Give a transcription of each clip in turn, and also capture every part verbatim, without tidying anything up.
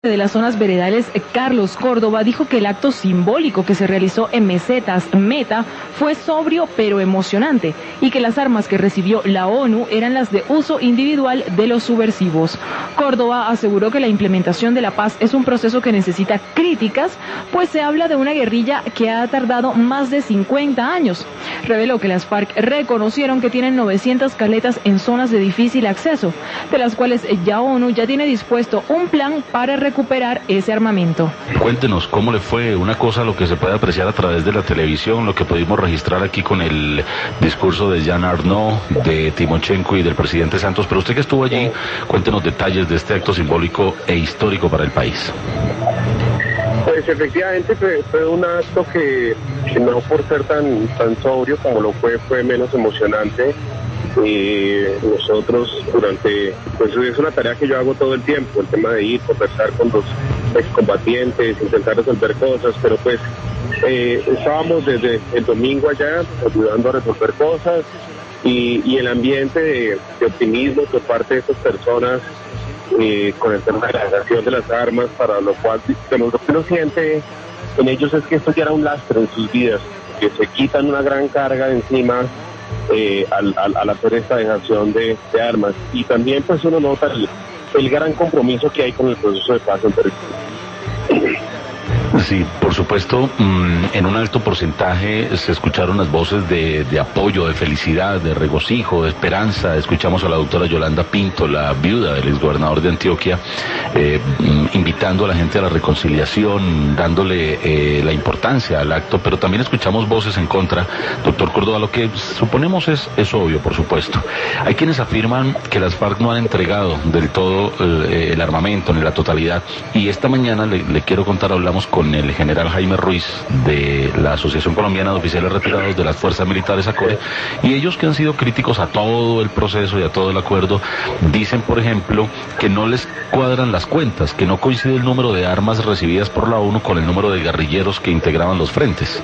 de las zonas veredales, Carlos Córdoba, dijo que el acto simbólico que se realizó en Mesetas Meta fue sobrio pero emocionante y que las armas que recibió la ONU eran las de uso individual de los subversivos. Córdoba aseguró que la implementación de la paz es un proceso que necesita críticas, pues se habla de una guerrilla que ha tardado más de cincuenta años. Reveló que las FARC reconocieron que tienen novecientas caletas en zonas de difícil acceso, de las cuales ya ONU ya tiene dispuesto un plan para recuperar recuperar ese armamento. Cuéntenos cómo le fue. Una cosa lo que se puede apreciar a través de la televisión, lo que pudimos registrar aquí con el discurso de Jean Arnaud, de Timochenko y del presidente Santos, pero usted que estuvo allí, cuéntenos detalles de este acto simbólico e histórico para el país. Pues efectivamente fue, fue un acto que, que no por ser tan, tan sobrio como lo fue, fue menos emocionante. Y nosotros durante, pues es una tarea que yo hago todo el tiempo, el tema de ir, conversar con los excombatientes, intentar resolver cosas, pero pues eh, estábamos desde el domingo allá ayudando a resolver cosas y, y el ambiente de, de optimismo por parte de estas personas eh, con el tema de la dejación de las armas, para lo cual lo que uno siente en ellos es que esto ya era un lastre en sus vidas, que se quitan una gran carga de encima Eh, al, al, al hacer esta dejación de, de armas, y también pues uno nota el, el gran compromiso que hay con el proceso de paz en territorio. Sí, por supuesto, en un alto porcentaje se escucharon las voces de, de apoyo, de felicidad, de regocijo, de esperanza. Escuchamos a la doctora Yolanda Pinto, la viuda del exgobernador de Antioquia, eh, invitando a la gente a la reconciliación, dándole eh, la importancia al acto, pero también escuchamos voces en contra. Doctor Córdoba, lo que suponemos es, es obvio, por supuesto. Hay quienes afirman que las FARC no han entregado del todo eh, el armamento en la totalidad, y esta mañana le, le quiero contar, hablamos con el general Jaime Ruiz de la Asociación Colombiana de Oficiales Retirados de las Fuerzas Militares ACORE, y ellos, que han sido críticos a todo el proceso y a todo el acuerdo, dicen, por ejemplo, que no les cuadran las cuentas, que no coincide el número de armas recibidas por la ONU con el número de guerrilleros que integraban los frentes.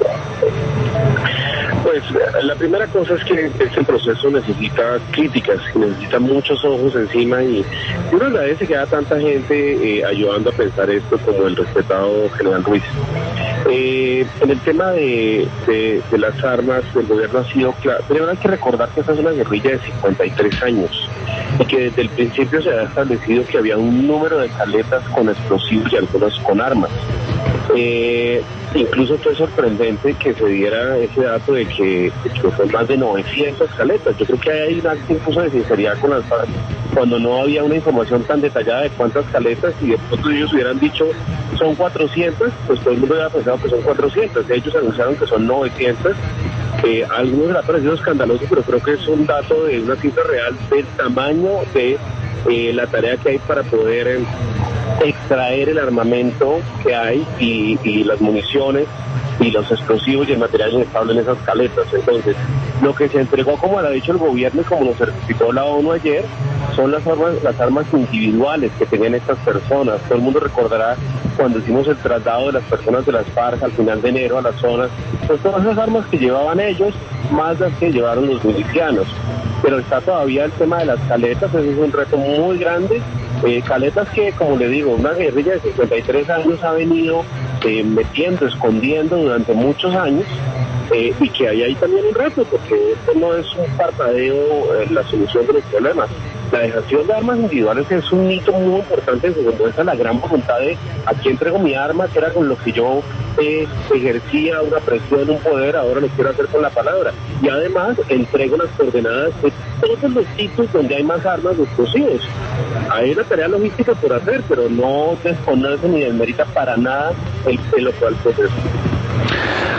Pues la primera cosa es que este proceso necesita críticas, necesita muchos ojos encima, y uno agradece que haya tanta gente eh, ayudando a pensar esto, como el respetado general Ruiz. Eh, en el tema de, de, de las armas, el gobierno ha sido claro. Primero hay que recordar que esta es una guerrilla de cincuenta y tres años y que desde el principio se ha establecido que había un número de caletas con explosivos y algunas con armas. Eh, incluso fue sorprendente que se diera ese dato de que, de que fue más de novecientas caletas. Yo creo que hay un acto incluso de sinceridad con las FARC, cuando no había una información tan detallada de cuántas caletas, y de pronto ellos hubieran dicho son cuatrocientas, pues todo el mundo hubiera pensado que son cuatrocientas. Ellos anunciaron que son novecientas. Eh, a algunos les ha parecido escandaloso, pero creo que es un dato de una cifra real del tamaño de eh, la tarea que hay para poder eh, extraer el armamento que hay y, y las municiones y los explosivos y el material inestable en esas caletas. Entonces, lo que se entregó, como lo ha dicho el gobierno y como lo certificó la ONU ayer, son las armas, las armas individuales que tenían estas personas. Todo el mundo recordará cuando hicimos el traslado de las personas de las FARC al final de enero a las zonas, pues todas esas armas que llevaban ellos, más las que llevaron los milicianos. Pero está todavía el tema de las caletas, ese es un reto muy grande. Eh, caletas que, como le digo, una guerrilla de cincuenta y tres años ha venido eh, metiendo, escondiendo durante muchos años, eh, y que hay ahí también un reto, porque esto no es un parpadeo en la solución de los problemas. La dejación de armas individuales es un hito muy importante, que demuestra la gran voluntad de aquí entrego mi arma, que era con lo que yo eh, ejercía una presión, un poder, ahora lo quiero hacer con la palabra. Y además entrego las coordenadas de todos los sitios donde hay más armas de explosivos. Hay una tarea logística por hacer, pero no desconoce ni desmerita para nada el, el actual proceso.